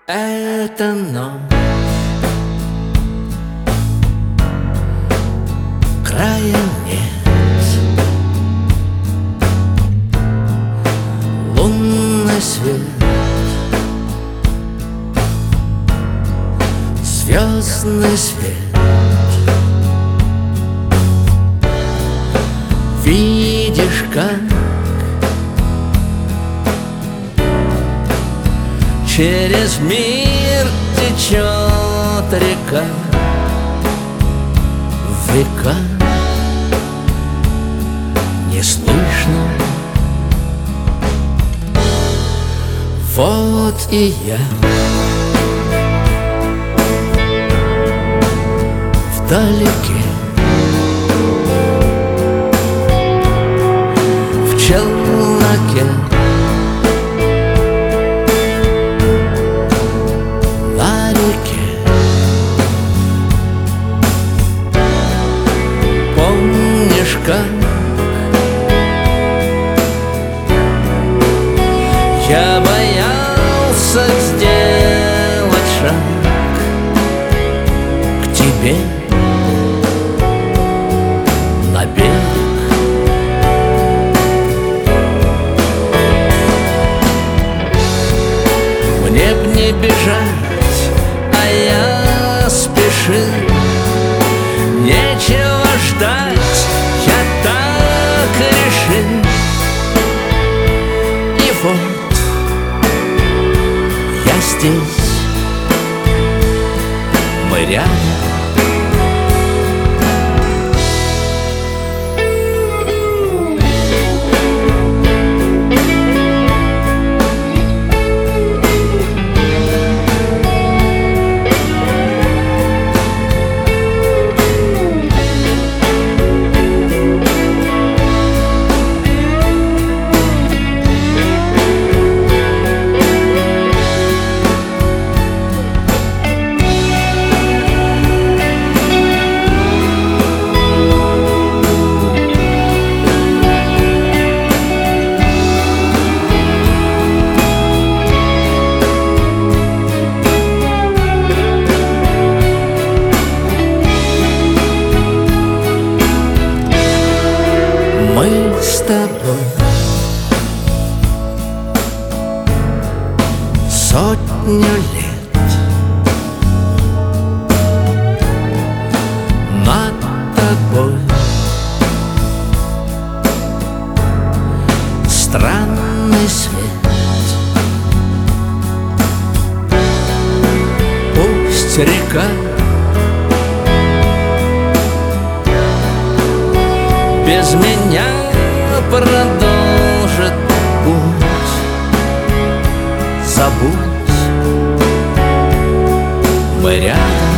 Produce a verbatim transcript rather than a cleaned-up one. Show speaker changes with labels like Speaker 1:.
Speaker 1: Это ночь, края нет, лунный свет, звездный свет. Видишь, как через мир течет река, в века не слышно. Вот и я вдалеке, в челноке, на реке. Помнишь, как я боялся сделать шаг к тебе на берег? Мне б не бежать, а я спешил. Нечего ждать, я так решил. И вот я здесь, мы рядом. Мы с тобой сотню лет над тобой странный свет. Пусть река без меня продолжит путь. Забудь, мы рядом.